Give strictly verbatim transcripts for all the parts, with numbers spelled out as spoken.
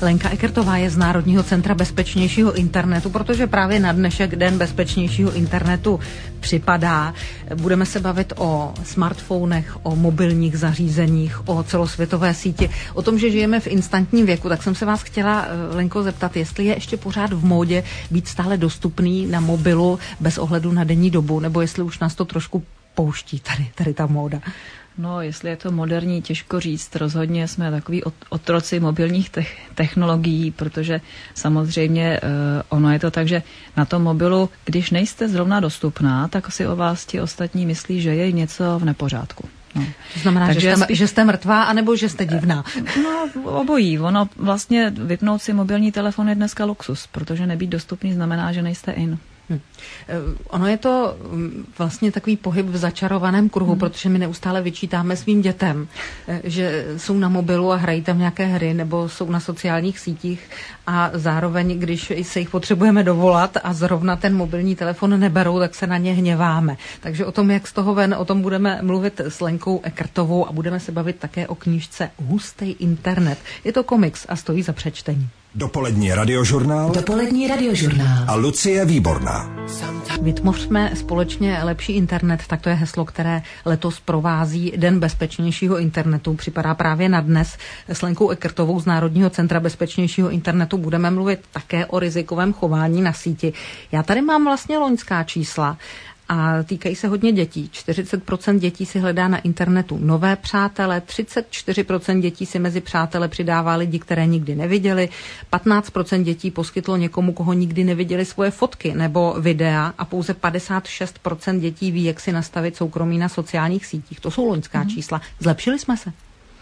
Lenka Ekertová je z Národního centra bezpečnějšího internetu, protože právě na dnešek Den bezpečnějšího internetu připadá. Budeme se bavit o smartfonech, o mobilních zařízeních, o celosvětové síti, o tom, že žijeme v instantním věku. Tak jsem se vás chtěla, Lenko, zeptat, jestli je ještě pořád v módě být stále dostupný na mobilu bez ohledu na denní dobu, nebo jestli už nás to trošku pouští tady, tady ta móda. No, jestli je to moderní, těžko říct. Rozhodně jsme takový otroci mobilních te- technologií, protože samozřejmě uh, ono je to tak, že na tom mobilu, když nejste zrovna dostupná, tak si o vás ti ostatní myslí, že je něco v nepořádku. No. To znamená, Takže že, jste, spíš... že jste mrtvá, anebo že jste divná? No, obojí. Ono vlastně vypnout si mobilní telefon je dneska luxus, protože nebýt dostupný znamená, že nejste in. Hmm. Ono je to vlastně takový pohyb v začarovaném kruhu, hmm. protože my neustále vyčítáme svým dětem, že jsou na mobilu a hrají tam nějaké hry nebo jsou na sociálních sítích a zároveň, když se jich potřebujeme dovolat a zrovna ten mobilní telefon neberou, tak se na ně hněváme. Takže o tom, jak z toho ven, o tom budeme mluvit s Lenkou Ekertovou a budeme se bavit také o knížce Hustej internet. Je to komiks a stojí za přečtení. Dopolední radiožurnál. Dopolední radiožurnál. A Lucie Výborná. Vytvořme společně lepší internet, tak to je heslo, které letos provází Den bezpečnějšího internetu. Připadá právě na dnes. S Lenkou Ekertovou z Národního centra bezpečnějšího internetu budeme mluvit také o rizikovém chování na síti. Já tady mám vlastně loňská čísla a týkají se hodně dětí. čtyřicet procent dětí si hledá na internetu nové přátele, třicet čtyři procent dětí si mezi přátele přidává lidi, které nikdy neviděli, patnáct procent dětí poskytlo někomu, koho nikdy neviděli, svoje fotky nebo videa a pouze padesát šest procent dětí ví, jak si nastavit soukromí na sociálních sítích. To jsou loňská mm-hmm. čísla. Zlepšili jsme se?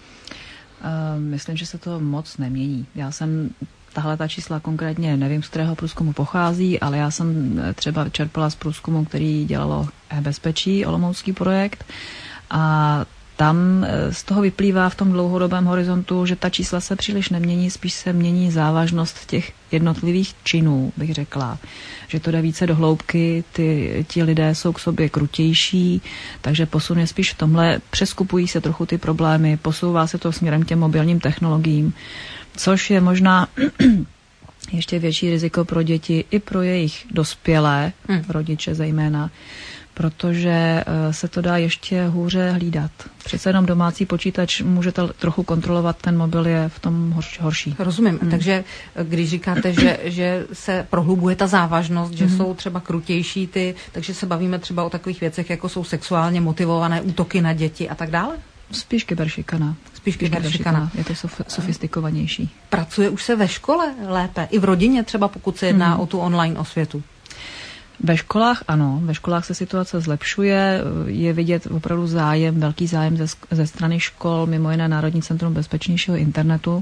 Uh, myslím, že se to moc nemění. Já jsem Tahle ta čísla konkrétně nevím, z kterého průzkumu pochází, ale já jsem třeba čerpala z průzkumu, který dělalo e-bezpečí, olomoucký projekt, a tam z toho vyplývá v tom dlouhodobém horizontu, že ta čísla se příliš nemění, spíš se mění závažnost těch jednotlivých činů, bych řekla. Že to jde více do hloubky, ty, ti lidé jsou k sobě krutější, takže posun je spíš v tomhle, přeskupují se trochu ty problémy, posouvá se to směrem k těm mobilním technologiím, což je možná ještě větší riziko pro děti i pro jejich dospělé, hmm. rodiče zejména, protože se to dá ještě hůře hlídat. Přece jenom domácí počítač můžete trochu kontrolovat, ten mobil je v tom horší. Rozumím. Hmm. Takže když říkáte, že, že se prohlubuje ta závažnost, že hmm. jsou třeba krutější ty, takže se bavíme třeba o takových věcech, jako jsou sexuálně motivované útoky na děti a tak dále? Spíš kyberšikana. Spíš kyberšikana. Je to sof- sofistikovanější. Pracuje už se ve škole lépe? I v rodině třeba, pokud se jedná hmm. o tu online osvětu? Ve školách ano, ve školách se situace zlepšuje, je vidět opravdu zájem, velký zájem ze, ze strany škol, mimo jiné Národní centrum bezpečnějšího internetu.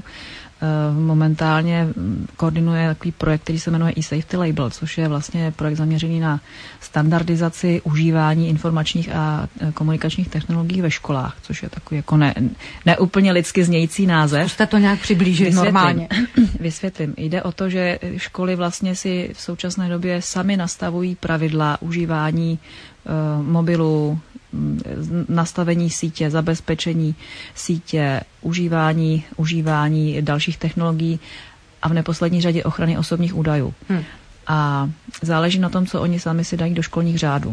Momentálně koordinuje takový projekt, který se jmenuje e-Safety Label, což je vlastně projekt zaměřený na standardizaci užívání informačních a komunikačních technologií ve školách, což je takový jako ne, neúplně lidsky znějící název. Zkuste to nějak přiblížit Vysvětlím. normálně. Vysvětlím. Jde o to, že školy vlastně si v současné době sami nastavují pravidla užívání uh, mobilů, nastavení sítě, zabezpečení sítě, užívání, užívání dalších technologií a v neposlední řadě ochrany osobních údajů. Hmm. A záleží na tom, co oni sami si dají do školních řádů.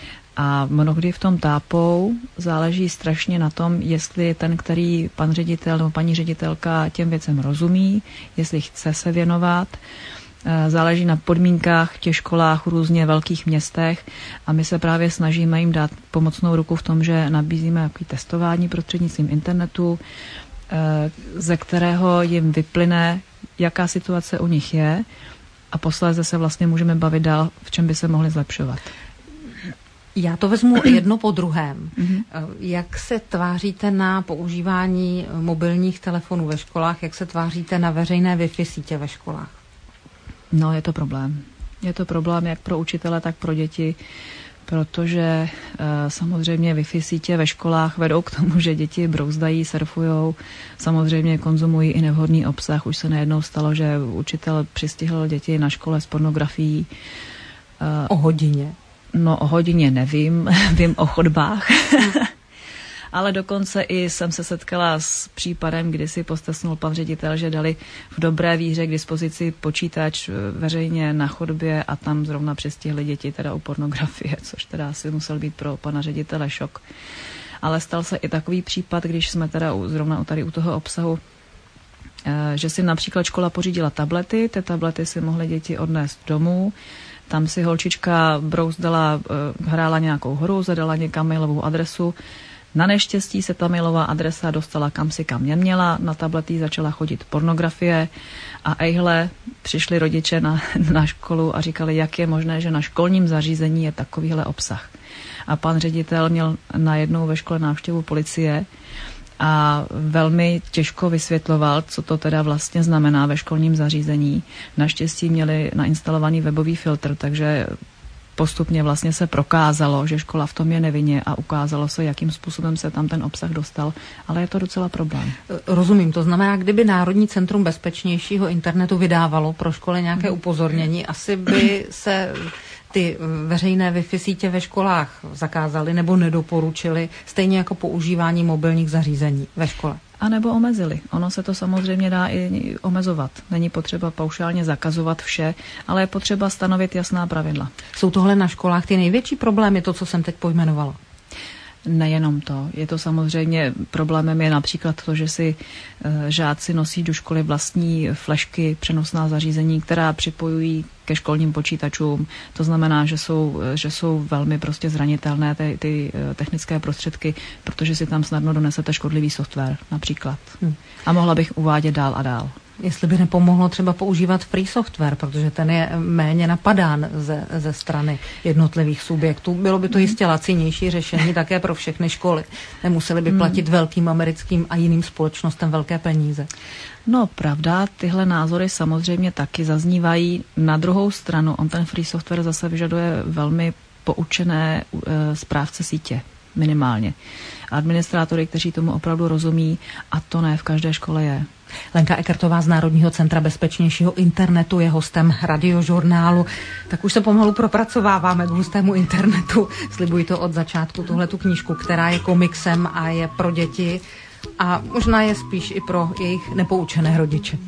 A mnohdy v tom tápou, záleží strašně na tom, jestli ten, který pan ředitel nebo paní ředitelka těm věcem rozumí, jestli chce se věnovat. Záleží na podmínkách v těch školách v různě velkých městech a my se právě snažíme jim dát pomocnou ruku v tom, že nabízíme takový testování prostřednictvím internetu, ze kterého jim vyplyne, jaká situace u nich je, a posléze se vlastně můžeme bavit dál, v čem by se mohli zlepšovat. Já to vezmu jedno po druhém. Mm-hmm. Jak se tváříte na používání mobilních telefonů ve školách? Jak se tváříte na veřejné Wi-Fi sítě ve školách? No, je to problém. Je to problém jak pro učitele, tak pro děti, protože e, samozřejmě Wi-Fi sítě ve školách vedou k tomu, že děti brouzdají, surfujou, samozřejmě konzumují i nevhodný obsah. Už se nejednou stalo, že učitel přistihl děti na škole s pornografií. E, o hodině? No, o hodině nevím, vím o chodbách. Ale dokonce i jsem se setkala s případem, kdy si postesnul pan ředitel, že dali v dobré víře k dispozici počítač veřejně na chodbě a tam zrovna přistihli děti teda u pornografie, což teda asi musel být pro pana ředitele šok. Ale stal se i takový případ, když jsme teda zrovna tady u toho obsahu, že si například škola pořídila tablety, ty tablety si mohly děti odnést domů, tam si holčička brouzdala, hrála nějakou hru, zadala někam mailovou adresu. Na neštěstí se ta mailová adresa dostala kam si kam neměla, na tablety začala chodit pornografie a ejhle, přišli rodiče na, na školu a říkali, jak je možné, že na školním zařízení je takovýhle obsah. A pan ředitel měl najednou ve škole návštěvu policie a velmi těžko vysvětloval, co to teda vlastně znamená ve školním zařízení. Naštěstí měli nainstalovaný webový filtr, takže postupně vlastně se prokázalo, že škola v tom je nevinně a ukázalo se, jakým způsobem se tam ten obsah dostal, ale je to docela problém. Rozumím, to znamená, kdyby Národní centrum bezpečnějšího internetu vydávalo pro školy nějaké upozornění, asi by se ty veřejné Wi-Fi sítě ve školách zakázaly nebo nedoporučily, stejně jako používání mobilních zařízení ve škole. A nebo omezili. Ono se to samozřejmě dá i omezovat. Není potřeba paušálně zakazovat vše, ale je potřeba stanovit jasná pravidla. Jsou tohle na školách ty největší problémy, to, co jsem teď pojmenovala? Nejenom to. Je to samozřejmě, problémem je například to, že si e, žáci nosí do školy vlastní flešky, přenosná zařízení, která připojují ke školním počítačům. To znamená, že jsou, že jsou velmi prostě zranitelné ty, ty technické prostředky, protože si tam snadno donesete škodlivý software například. Hmm. A mohla bych uvádět dál a dál. Jestli by nepomohlo třeba používat free software, protože ten je méně napadán ze, ze strany jednotlivých subjektů. Bylo by to jistě lacinější řešení také pro všechny školy. Nemuseli by platit velkým americkým a jiným společnostem velké peníze. No pravda, tyhle názory samozřejmě taky zaznívají. Na druhou stranu, on ten free software zase vyžaduje velmi poučené e, správce sítě, minimálně. Administrátory, kteří tomu opravdu rozumí, a to ne v každé škole je. Lenka Ekertová z Národního centra bezpečnějšího internetu je hostem Radiožurnálu. Tak už se pomalu propracováváme k hustému internetu. Slibuji to od začátku, tuhletu knížku, která je komiksem a je pro děti a možná je spíš i pro jejich nepoučené rodiče.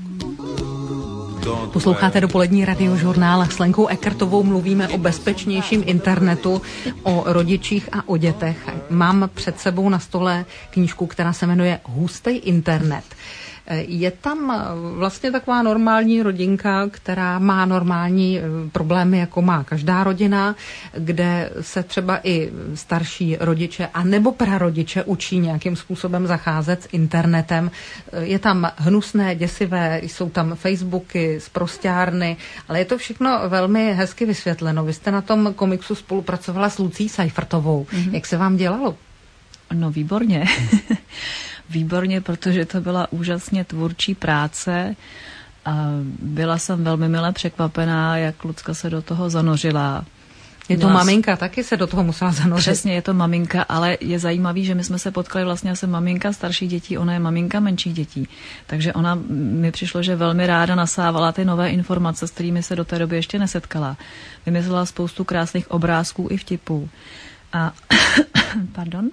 Posloucháte dopolední Radiožurnál. S Lenkou Ekertovou mluvíme o bezpečnějším internetu, o rodičích a o dětech. Mám před sebou na stole knížku, která se jmenuje Hustý internet. Je tam vlastně taková normální rodinka, která má normální problémy, jako má každá rodina, kde se třeba i starší rodiče a nebo prarodiče učí nějakým způsobem zacházet s internetem. Je tam hnusné, děsivé, jsou tam Facebooky, sprosťárny, ale je to všechno velmi hezky vysvětleno. Vy jste na tom komiksu spolupracovala s Lucí Seifertovou. Mm-hmm. Jak se vám dělalo? No výborně. Výborně, protože to byla úžasně tvůrčí práce a byla jsem velmi milé překvapená, jak Lucka se do toho zanořila. Je to Měla maminka, taky se do toho musela zanořit. Přesně, je to maminka, ale je zajímavý, že my jsme se potkali vlastně, já jsem maminka starších dětí, ona je maminka menších dětí. Takže ona mi přišlo, že velmi ráda nasávala ty nové informace, s kterými se do té doby ještě nesetkala. Vymyslela spoustu krásných obrázků i vtipů. A pardon.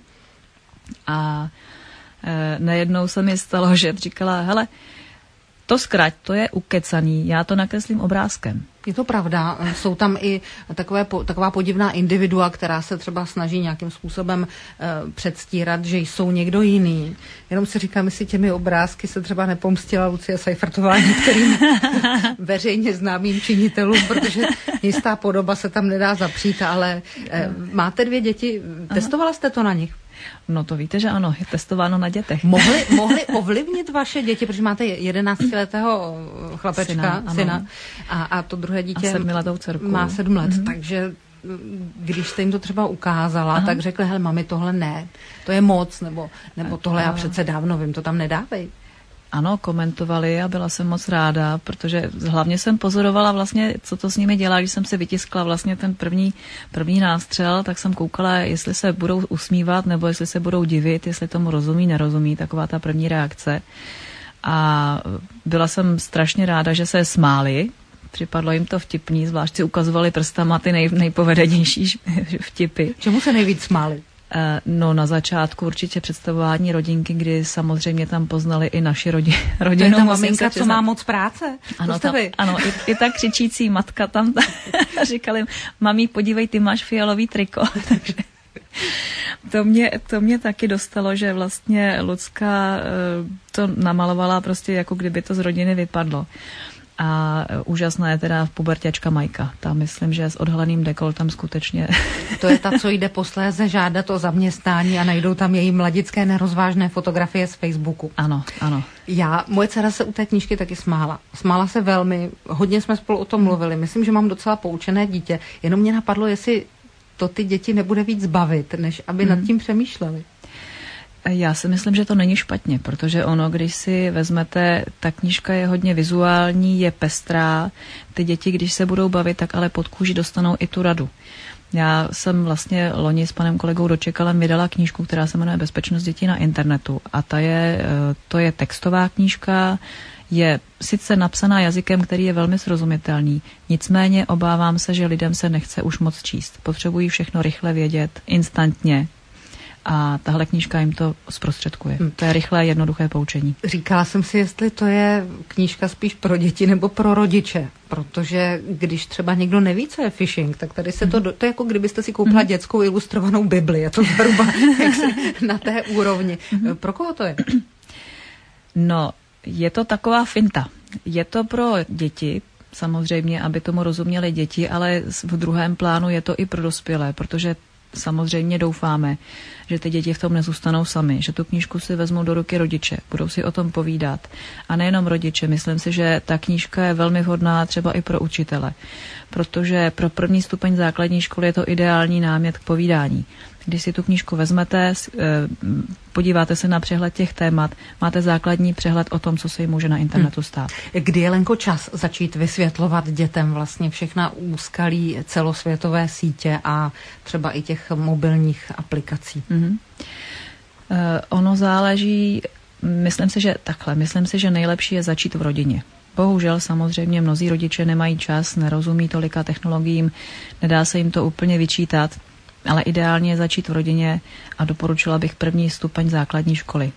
A nejednou se mi stalo, že říkala, hele, to zkrať, to je ukecaný, já to nakreslím obrázkem. Je to pravda, jsou tam i takové, taková podivná individua, která se třeba snaží nějakým způsobem e, předstírat, že jsou někdo jiný. Jenom si říkám, jestli těmi obrázky se třeba nepomstila Lucie Seifertová některým veřejně známým činitelům, protože jistá podoba se tam nedá zapřít, ale e, máte dvě děti, testovala jste to na nich? No to víte, že ano, je testováno na dětech. Mohli, mohli ovlivnit vaše děti, protože máte jedenáctiletého chlapečka, syna, syna a, a to druhé dítě sedmiletou dcerku. Má sedm let, mm-hmm. takže když jste jim to třeba ukázala, Aha. tak řekli, hele mami, tohle ne, to je moc, nebo, nebo tohle já přece dávno vím, to tam nedávej. Ano, komentovali a byla jsem moc ráda, protože hlavně jsem pozorovala vlastně, co to s nimi dělá, když jsem si vytiskla vlastně ten první, první nástřel, tak jsem koukala, jestli se budou usmívat, nebo jestli se budou divit, jestli tomu rozumí, nerozumí, taková ta první reakce. A byla jsem strašně ráda, že se smáli, připadlo jim to vtipný, zvlášť si ukazovali prstama ty nej, nejpovedenější vtipy. Čemu se nejvíc smáli? No na začátku určitě představování rodinky, kdy samozřejmě tam poznali i naši rodi, rodinu. To je ta maminka, co má moc práce? Ano, tam, ano i, i ta křičící matka tam říkali, mami, podívej, ty máš fialový triko. Takže to mě, to mě taky dostalo, že vlastně Lucka to namalovala prostě jako kdyby to z rodiny vypadlo. A úžasná je teda puberťačka Majka. Ta myslím, že s odhaleným dekoltem skutečně... To je ta, co jde posléze žádat o zaměstnání a najdou tam její mladické nerozvážné fotografie z Facebooku. Ano, ano. Já, moje dcera se u té knížky taky smála. Smála se velmi, hodně jsme spolu o tom mluvili. Myslím, že mám docela poučené dítě. Jenom mě napadlo, jestli to ty děti nebude víc bavit, než aby hmm. nad tím přemýšleli. Já si myslím, že to není špatně, protože ono, když si vezmete, ta knížka je hodně vizuální, je pestrá. Ty děti, když se budou bavit, tak ale pod kůži dostanou i tu radu. Já jsem vlastně loni s panem kolegou Dočekalem vydala knížku, která se jmenuje Bezpečnost dětí na internetu. A ta je, to je textová knížka, je sice napsaná jazykem, který je velmi srozumitelný, nicméně obávám se, že lidem se nechce už moc číst. Potřebují všechno rychle vědět, instantně. A tahle knížka jim to zprostředkuje. Hmm. To je rychlé, jednoduché poučení. Říkala jsem si, jestli to je knížka spíš pro děti nebo pro rodiče, protože když třeba někdo neví, co je phishing, tak tady se to, hmm. to je jako kdybyste si koupila hmm. dětskou ilustrovanou Bibli, je to zhruba na té úrovni. Hmm. Pro koho to je? No, je to taková finta. Je to pro děti, samozřejmě, aby tomu rozuměli děti, ale v druhém plánu je to i pro dospělé, protože samozřejmě doufáme, že ty děti v tom nezůstanou sami, že tu knížku si vezmou do ruky rodiče, budou si o tom povídat. A nejenom rodiče, myslím si, že ta knížka je velmi vhodná třeba i pro učitele, protože pro první stupeň základní školy je to ideální námět k povídání. Když si tu knížku vezmete, podíváte se na přehled těch témat, máte základní přehled o tom, co se jim může na internetu stát. Kdy je, Lenko, čas začít vysvětlovat dětem vlastně všechna úskalí celosvětové sítě a třeba i těch mobilních aplikací? Mm-hmm. Eh, ono záleží, myslím si, že takhle, myslím si, že nejlepší je začít v rodině. Bohužel samozřejmě mnozí rodiče nemají čas, nerozumí tolika technologiím, nedá se jim to úplně vyčítat, ale ideálně je začít v rodině a doporučila bych první stupeň základní školy.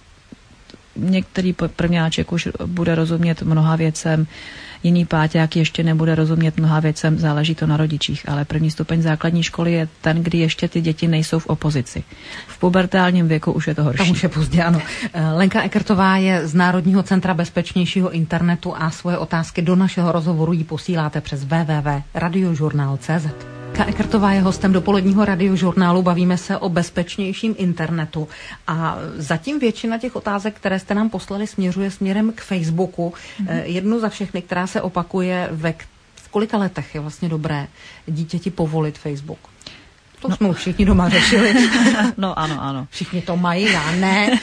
Některý prvňáček už bude rozumět mnoha věcem, jiný páťák ještě nebude rozumět mnoha věcem, záleží to na rodičích, ale první stupeň základní školy je ten, kdy ještě ty děti nejsou v opozici. V pubertálním věku už je to horší. Tam už je pozdě, ano. Lenka Ekertová je z Národního centra bezpečnějšího internetu a svoje otázky do našeho rozhovoru jí posíláte přes w w w tečka radiožurnál tečka c z. Lenka Ekertová je hostem dopoledního radiožurnálu, bavíme se o bezpečnějším internetu a zatím většina těch otázek, které jste nám poslali, směřuje směrem k Facebooku. Mm-hmm. Jednu za všechny, která se opakuje, ve v kolika letech je vlastně dobré dítěti povolit Facebook? To no. jsme už všichni doma řešili. No ano, ano. Všichni to mají, já ne.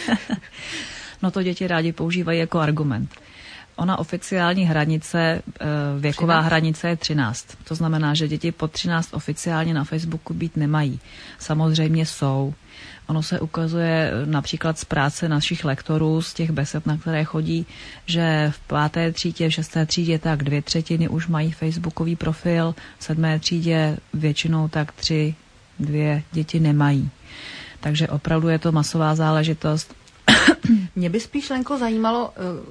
No to děti rádi používají jako argument. Ona oficiální hranice, věková třináct hranice je třináct. To znamená, že děti pod třináct oficiálně na Facebooku být nemají. Samozřejmě jsou. Ono se ukazuje například z práce našich lektorů, z těch besed, na které chodí, že v páté třídě, v šesté třídě tak dvě třetiny už mají facebookový profil, v sedmé třídě většinou tak tři, dvě děti nemají. Takže opravdu je to masová záležitost. Mě by spíš, Lenko, zajímalo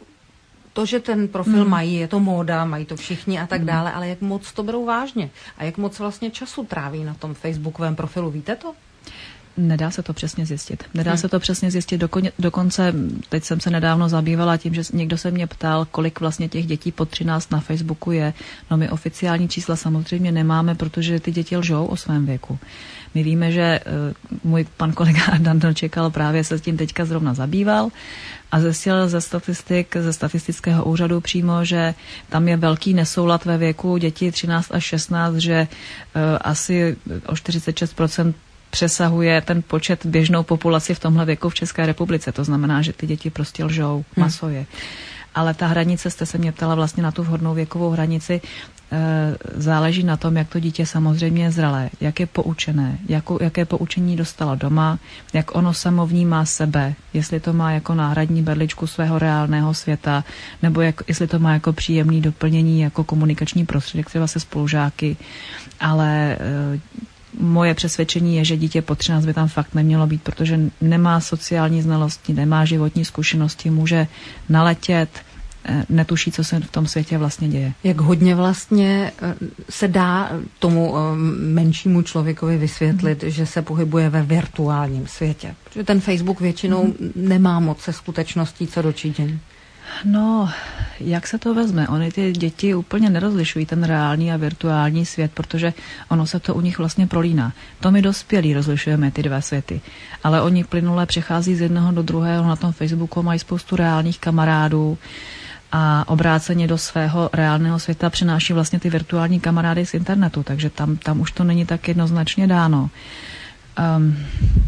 to, že ten profil hmm. mají, je to móda, mají to všichni a tak hmm. dále, ale jak moc to berou vážně a jak moc vlastně času tráví na tom facebookovém profilu, víte to? Nedá se to přesně zjistit. Nedá hmm. se to přesně zjistit. Dokon, dokonce, teď jsem se nedávno zabývala tím, že někdo se mě ptal, kolik vlastně těch dětí pod třináct na Facebooku je. No my oficiální čísla samozřejmě nemáme, protože ty děti lžou o svém věku. My víme, že uh, můj pan kolega Dan Dočekal právě se tím teďka zrovna zabýval a zjistil ze statistik, ze statistického úřadu přímo, že tam je velký nesoulad ve věku dětí třináct až šestnáct, že uh, asi o čtyřicet šest procent přesahuje ten počet běžnou populaci v tomhle věku v České republice. To znamená, že ty děti prostě lžou masově. Hmm. Ale ta hranice, jste se mě ptala vlastně na tu vhodnou věkovou hranici, e, záleží na tom, jak to dítě samozřejmě je zralé, jak je poučené, jakou, jaké poučení dostalo doma, jak ono samo vnímá sebe, jestli to má jako náhradní berličku svého reálného světa, nebo jak, jestli to má jako příjemný doplnění, jako komunikační prostředek třeba se spolužáky. Ale e, moje přesvědčení je, že dítě po třinácti by tam fakt nemělo být, protože nemá sociální znalosti, nemá životní zkušenosti, může naletět, netuší, co se v tom světě vlastně děje. Jak hodně vlastně se dá tomu menšímu člověkovi vysvětlit, mm. že se pohybuje ve virtuálním světě? Protože ten Facebook většinou mm. nemá moc se skutečností co dočinění. No, jak se to vezme? Ony ty děti úplně nerozlišují ten reálný a virtuální svět, protože ono se to u nich vlastně prolíná. To my dospělí rozlišujeme ty dva světy, ale oni plynule přechází z jednoho do druhého na tom Facebooku, mají spoustu reálných kamarádů a obráceně do svého reálného světa přenáší vlastně ty virtuální kamarády z internetu, takže tam, tam už to není tak jednoznačně dáno. Um,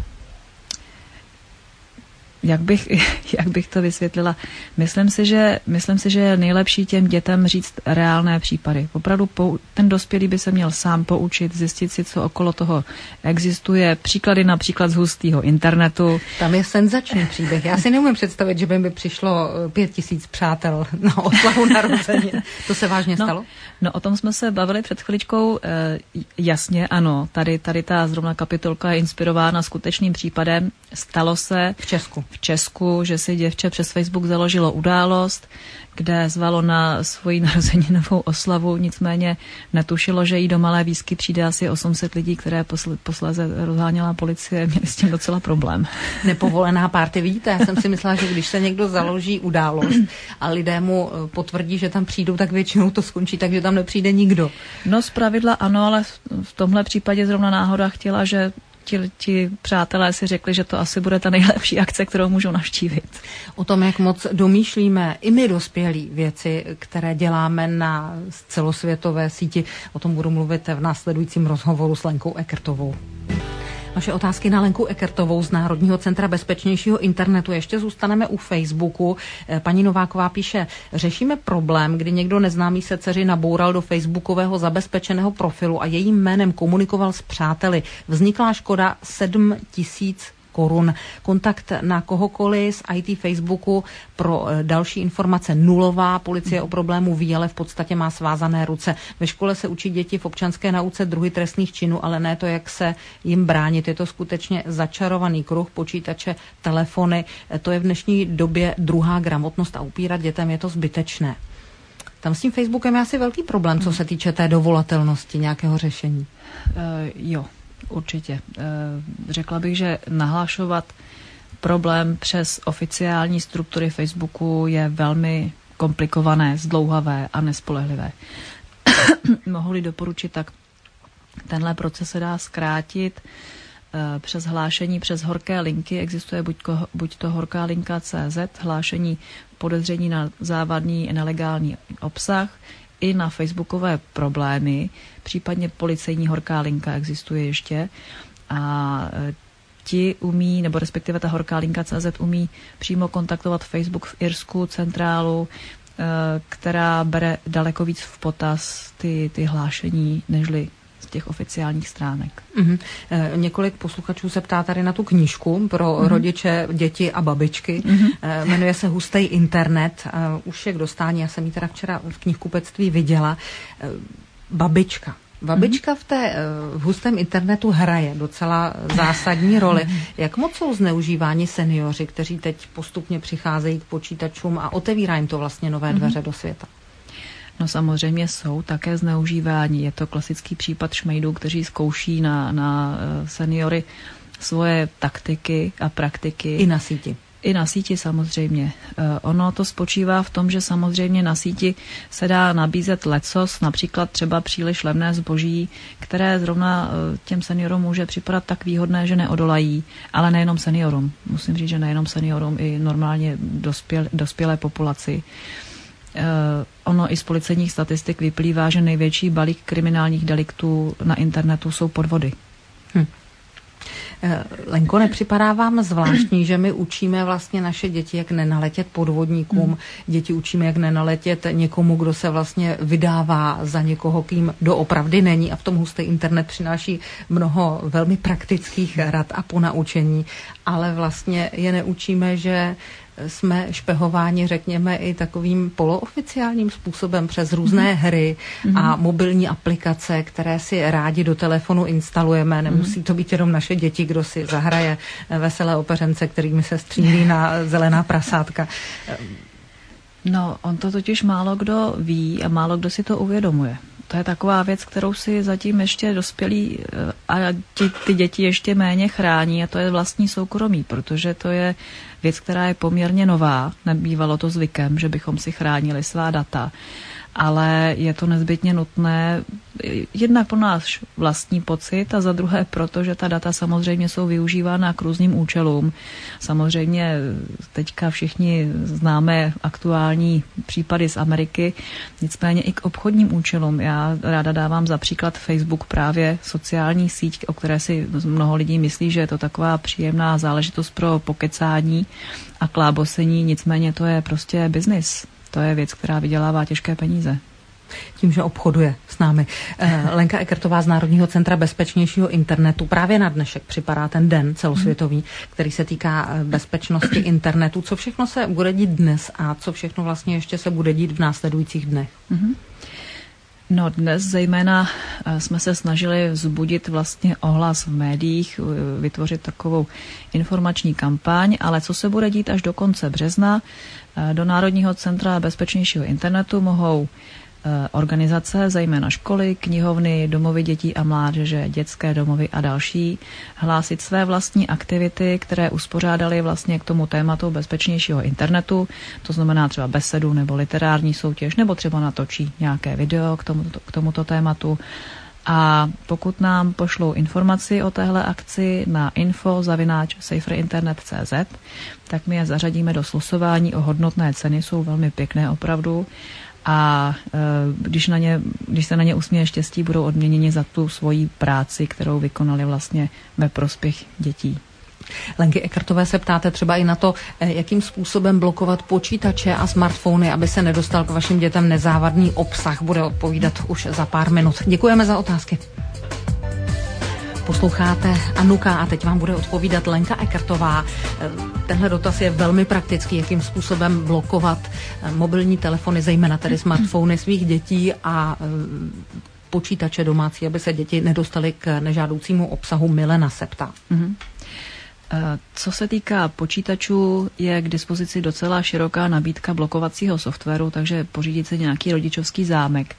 Jak bych, jak bych to vysvětlila? Myslím si, že, myslím si, že je nejlepší těm dětem říct reálné případy. Opravdu pou, ten dospělý by se měl sám poučit, zjistit si, co okolo toho existuje. Příklady například z hustého internetu. Tam je senzační příběh. Já si neumím představit, že by mi přišlo pět tisíc přátel na oslavu narozenin. To se vážně no, stalo? No, o tom jsme se bavili před chviličkou. E, jasně, ano. Tady, tady ta zrovna kapitolka je inspirována skutečným případem. Stalo se v Česku. V Česku, že si děvče přes Facebook založilo událost, kde zvalo na svoji narozeninovou oslavu, nicméně netušilo, že jí do Malé Výsky přijde asi osm set lidí, které posl- posléze rozháněla policie, měli s tím docela problém. Nepovolená party, vidíte, já jsem si myslela, že když se někdo založí událost a lidé mu potvrdí, že tam přijdou, tak většinou to skončí, takže tam nepřijde nikdo. No zpravidla ano, ale v tomhle případě zrovna náhoda chtěla, že Ti, ti přátelé si řekli, že to asi bude ta nejlepší akce, kterou můžou navštívit. O tom, jak moc domýšlíme i my dospělí věci, které děláme na celosvětové síti, o tom budu mluvit v následujícím rozhovoru s Lenkou Ekertovou. Vaše otázky na Lenku Ekertovou z Národního centra bezpečnějšího internetu. Ještě zůstaneme u Facebooku. Paní Nováková píše, řešíme problém, kdy někdo neznámý se dceři naboural do facebookového zabezpečeného profilu a jejím jménem komunikoval s přáteli. Vznikla škoda sedm tisíc korun. Kontakt na kohokoliv z í té Facebooku pro další informace nulová. Policie o problému ví, ale v podstatě má svázané ruce. Ve škole se učí děti v občanské nauce druhy trestných činů, ale ne to, jak se jim bránit. Je to skutečně začarovaný kruh, počítače, telefony. To je v dnešní době druhá gramotnost a upírat dětem je to zbytečné. Tam s tím Facebookem je asi velký problém, co se týče té dovolatelnosti nějakého řešení. Uh, jo. Určitě. Řekla bych, že nahlašovat problém přes oficiální struktury Facebooku je velmi komplikované, zdlouhavé a nespolehlivé. Mohu-li doporučit, tak tenhle proces se dá zkrátit přes hlášení přes horké linky. Existuje buď, ko, buď to horká linka tečka cé zet, hlášení podezření na závadný nelegální obsah, i na facebookové problémy, případně policejní horká linka existuje ještě a ti umí, nebo respektive ta horká linka tečka cé zet umí přímo kontaktovat Facebook v Irsku, centrálu, která bere daleko víc v potaz ty, ty hlášení, nežli z těch oficiálních stránek. Mm-hmm. E, několik posluchačů se ptá tady na tu knížku pro mm-hmm. rodiče, děti a babičky. Mm-hmm. E, jmenuje se Hustej internet. E, už je k dostání, já jsem ji teda včera v knihkupectví viděla. E, babička. Babička v té v hustém internetu hraje docela zásadní roli. Jak moc jsou zneužíváni seniori, kteří teď postupně přicházejí k počítačům a otevírá jim to vlastně nové dveře mm-hmm. do světa? No samozřejmě jsou také zneužívání. Je to klasický případ šmejdů, kteří zkouší na, na seniory svoje taktiky a praktiky. I na síti. I na síti samozřejmě. Ono to spočívá v tom, že samozřejmě na síti se dá nabízet lecos, například třeba příliš levné zboží, které zrovna těm seniorům může připadat tak výhodné, že neodolají, ale nejenom seniorům. Musím říct, že nejenom seniorům, i normálně dospěl, dospělé populaci. Uh, ono i z policejních statistik vyplývá, že největší balík kriminálních deliktů na internetu jsou podvody. Hm. Lenko, nepřipadá vám zvláštní, že my učíme vlastně naše děti, jak nenaletět podvodníkům, hmm. děti učíme, jak nenaletět někomu, kdo se vlastně vydává za někoho, kým doopravdy není, a v tom hustý internet přináší mnoho velmi praktických rad a ponaučení, ale vlastně je neučíme, že jsme špehováni, řekněme, i takovým polooficiálním způsobem přes různé mm. hry mm. a mobilní aplikace, které si rádi do telefonu instalujeme. Nemusí to být jenom naše děti, kdo si zahraje veselé opeřence, kterými se střílí na zelená prasátka. No, on to totiž málo kdo ví a málo kdo si to uvědomuje. To je taková věc, kterou si zatím ještě dospělí a ti, ty děti ještě méně chrání, a to je vlastní soukromí, protože to je věc, která je poměrně nová. Nebývalo to zvykem, že bychom si chránili svá data, ale je to nezbytně nutné jednak pro náš vlastní pocit a za druhé proto, že ta data samozřejmě jsou využívána k různým účelům. Samozřejmě teďka všichni známe aktuální případy z Ameriky, nicméně i k obchodním účelům. Já ráda dávám za příklad Facebook, právě sociální síť, o které si mnoho lidí myslí, že je to taková příjemná záležitost pro pokecání a klábosení, nicméně to je prostě biznis. To je věc, která vydělává těžké peníze. Tím, že obchoduje s námi. Lenka Ekertová z Národního centra bezpečnějšího internetu. Právě na dnešek připadá ten den celosvětový, který se týká bezpečnosti internetu. Co všechno se bude dít dnes a co všechno vlastně ještě se bude dít v následujících dnech? Mm-hmm. No dnes zejména jsme se snažili vzbudit vlastně ohlas v médiích, vytvořit takovou informační kampaň, ale co se bude dít až do konce března, do Národního centra bezpečnějšího internetu mohou organizace, zejména školy, knihovny, domovy dětí a mládeže, dětské domovy a další, hlásit své vlastní aktivity, které uspořádali vlastně k tomu tématu bezpečnějšího internetu, to znamená třeba besedu nebo literární soutěž, nebo třeba natočí nějaké video k tomuto, k tomuto tématu. A pokud nám pošlou informaci o téhle akci na info zavináč saferinternet tečka cé zet, tak my je zařadíme do slosování o hodnotné ceny, jsou velmi pěkné opravdu. A e, když, na ně, když se na ně usměje štěstí, budou odměněni za tu svoji práci, kterou vykonali vlastně ve prospěch dětí. Lenky Ekertové se ptáte třeba i na to, jakým způsobem blokovat počítače a smartfony, aby se nedostal k vašim dětem nezávadný obsah. Bude odpovídat už za pár minut. Děkujeme za otázky. Posloucháte Anuka a teď vám bude odpovídat Lenka Ekertová. Tenhle dotaz je velmi praktický, jakým způsobem blokovat mobilní telefony, zejména tedy smartfony svých dětí a počítače domácí, aby se děti nedostaly k nežádoucímu obsahu. Milena se ptá. Mm-hmm. Co se týká počítačů, je k dispozici docela široká nabídka blokovacího softwaru, takže pořídit si nějaký rodičovský zámek.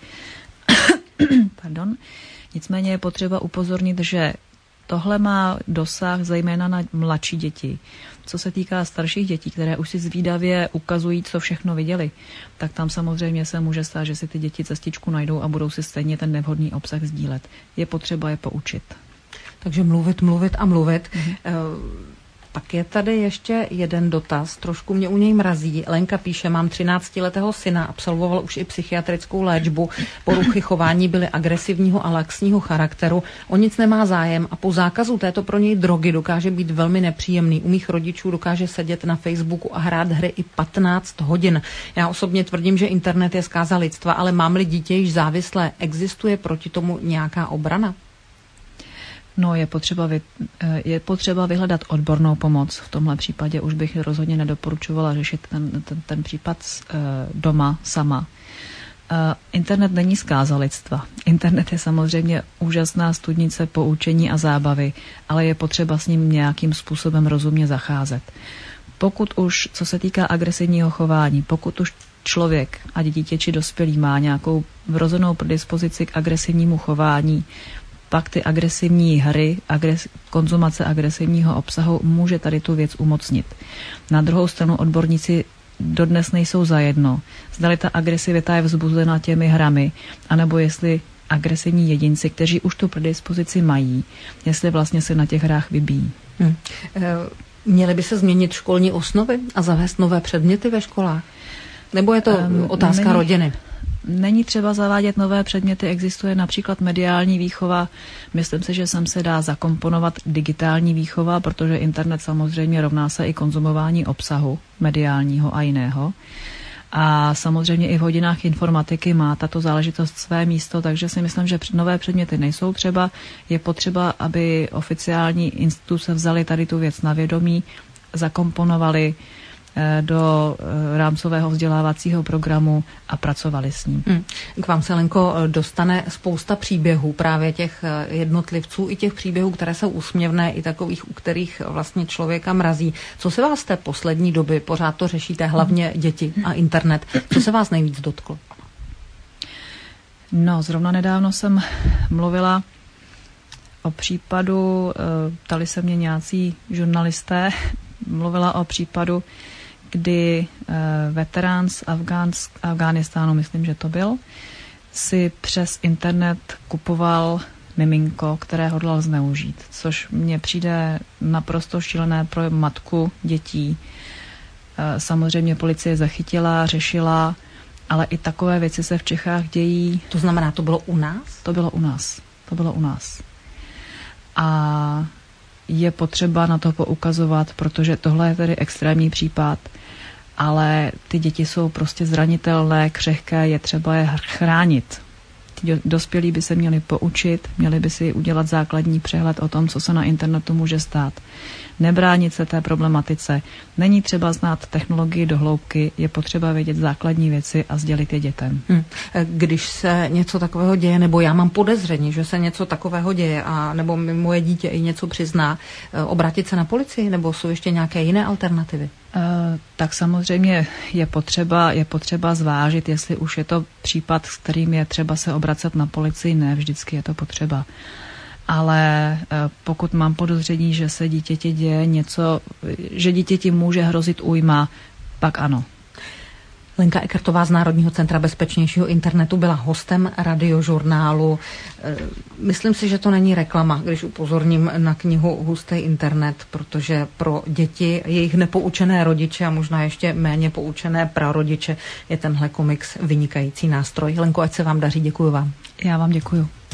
Pardon. Nicméně je potřeba upozornit, že tohle má dosah zejména na mladší děti. Co se týká starších dětí, které už si zvídavě ukazují, co všechno viděli, tak tam samozřejmě se může stát, že si ty děti cestičku najdou a budou si stejně ten nevhodný obsah sdílet. Je potřeba je poučit. Takže mluvit, mluvit a mluvit. Mm-hmm. Pak je tady ještě jeden dotaz, trošku mě u něj mrazí. Lenka píše, mám třináctiletého syna, absolvoval už i psychiatrickou léčbu. Poruchy chování byly agresivního a laxního charakteru. O nic nemá zájem a po zákazu této pro něj drogy dokáže být velmi nepříjemný. U mých rodičů dokáže sedět na Facebooku a hrát hry i patnáct hodin. Já osobně tvrdím, že internet je zkáza lidstva, ale mám-li dítě již závislé, existuje proti tomu nějaká obrana? No, je potřeba, vy, je potřeba vyhledat odbornou pomoc. V tomhle případě už bych rozhodně nedoporučovala řešit ten, ten, ten případ doma sama. Internet není zkáza lidstva. Internet je samozřejmě úžasná studnice poučení a zábavy, ale je potřeba s ním nějakým způsobem rozumně zacházet. Pokud už, co se týká agresivního chování, pokud už člověk, ať dítě či dospělý, má nějakou vrozenou predispozici k agresivnímu chování, pak ty agresivní hry, agres, konzumace agresivního obsahu může tady tu věc umocnit. Na druhou stranu odborníci dodnes nejsou zajedno. Zdali ta agresivita je vzbuzena těmi hrami, anebo jestli agresivní jedinci, kteří už tu predispozici mají, jestli vlastně se na těch hrách vybíjí. Hmm. Měly by se změnit školní osnovy a zavést nové předměty ve školách? Nebo je to um, otázka není... rodiny? Není třeba zavádět nové předměty, existuje například mediální výchova. Myslím si, že sem se dá zakomponovat digitální výchova, protože internet samozřejmě rovná se i konzumování obsahu mediálního a jiného. A samozřejmě i v hodinách informatiky má tato záležitost své místo, takže si myslím, že nové předměty nejsou třeba. Je potřeba, aby oficiální instituce vzaly tady tu věc na vědomí, zakomponovali do rámcového vzdělávacího programu a pracovali s ním. Hmm. K vám se, Lenko, dostane spousta příběhů, právě těch jednotlivců i těch příběhů, které jsou úsměvné, i takových, u kterých vlastně člověka mrazí. Co se vás z té poslední doby, pořád to řešíte, hlavně děti a internet, co se vás nejvíc dotklo? No, zrovna nedávno jsem mluvila o případu, ptali se mě nějací žurnalisté, mluvila o případu, kdy veterán z Afgánsk, Afghánistánu, myslím, že to byl, si přes internet kupoval miminko, které hodlal zneužít, což mně přijde naprosto šílené pro matku dětí. Samozřejmě policie zachytila, řešila, ale i takové věci se v Čechách dějí. To znamená, to bylo u nás? To bylo u nás. To bylo u nás. A je potřeba na to poukazovat, protože tohle je tedy extrémní případ, ale ty děti jsou prostě zranitelné, křehké, je třeba je chránit. Ti dospělí by se měli poučit, měli by si udělat základní přehled o tom, co se na internetu může stát. Nebránit se té problematice. Není třeba znát technologii do hloubky, je potřeba vědět základní věci a sdělit je dětem. Hmm. Když se něco takového děje, nebo já mám podezření, že se něco takového děje, a nebo moje dítě i něco přizná, obrátit se na policii, nebo jsou ještě nějaké jiné alternativy? Tak samozřejmě je potřeba, je potřeba zvážit, jestli už je to případ, s kterým je třeba se obracet na policii. Ne, vždycky je to potřeba. Ale pokud mám podezření, že se dítěti děje něco, že dítěti může hrozit újma, pak ano. Lenka Ekertová z Národního centra bezpečnějšího internetu byla hostem Radiožurnálu. Myslím si, že to není reklama, když upozorním na knihu Hustý internet, protože pro děti, jejich nepoučené rodiče a možná ještě méně poučené prarodiče je tenhle komiks vynikající nástroj. Lenko, ať se vám daří, děkuji vám. Já vám děkuji.